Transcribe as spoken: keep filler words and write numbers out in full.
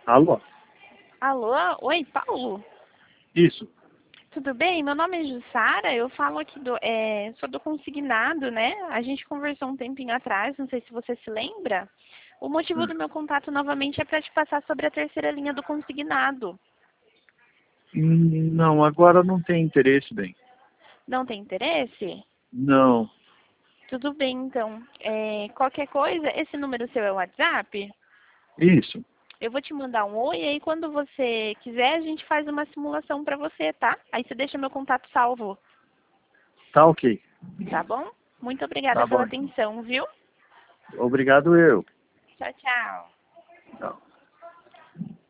Alô? Alô? Oi, Paulo? Isso. Tudo bem? Meu nome é Jussara, eu falo aqui do, é, sou do Consignado, né? A gente conversou um tempinho atrás, não sei se você se lembra. O motivo do meu contato novamente é para te passar sobre a terceira linha do Consignado. Hum, Não, agora não tem interesse, bem. Não tem interesse? Não. Tudo bem, então. É, qualquer coisa, esse número seu é o WhatsApp? Isso. Eu vou te mandar um oi, e aí quando você quiser, a gente faz uma simulação para você, tá? Aí você deixa meu contato salvo, Tá ok. tá bom? Muito obrigada Tá pela bom, então. atenção, viu? Obrigado eu. Tchau, tchau. Tchau.